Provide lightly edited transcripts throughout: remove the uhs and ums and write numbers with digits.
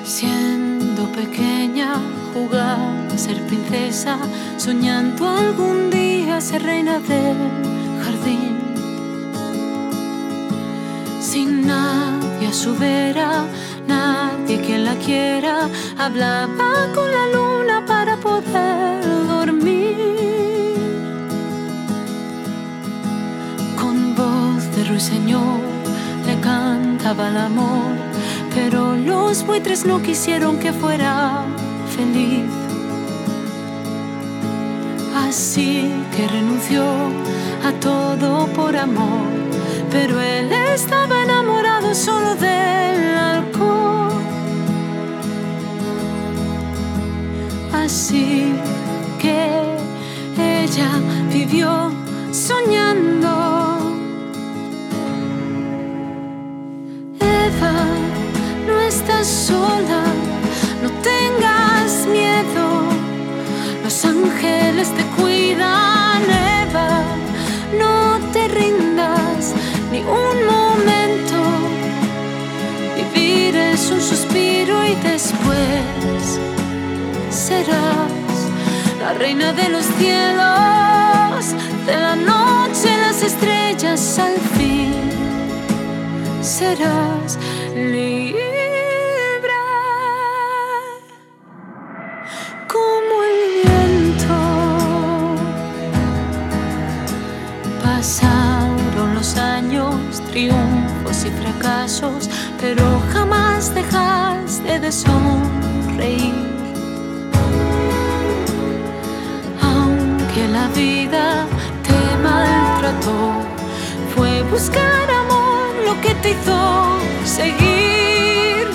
Siendo pequeña jugaba a ser princesa, soñando algún día ser reina del jardín. Sin nadie a su vera, nadie que la quiera, hablaba con la luna para poder dormir. Con voz de ruiseñor le cantaba el amor, pero los buitres no quisieron que fuera feliz. Así que renunció a todo por amor, pero él estaba enamorado solo del alcohol. Así que ella vivió soñando. Eva, no estás sola, no tengas miedo, los ángeles te cuidan. Eva, no te rindas ni un momento, vivir es un suspiro y después serás la reina de los cielos, de la noche, las estrellas, al fin serás libre. Como el viento pasaron los años, triunfos y fracasos, pero jamás dejaste de sonreír. Aunque la vida te maltrató, fue buscar amor lo que te hizo seguir.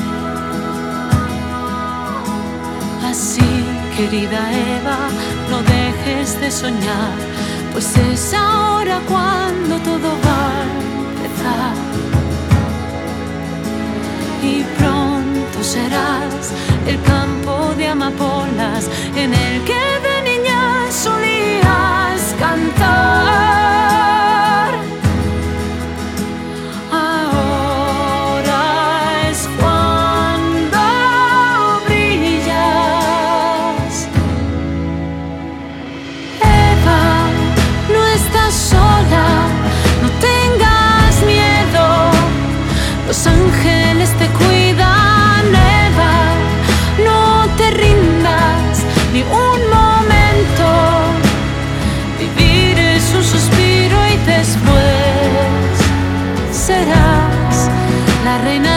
Así, querida Eva, no dejes de soñar, pues es ahora cuando todo va a empezar. Y pronto serás el campo de amapolas en el que de niña solías cantar. Los ángeles te cuidan, Eva, no te rindas ni un momento, vivir es un suspiro y después serás la reina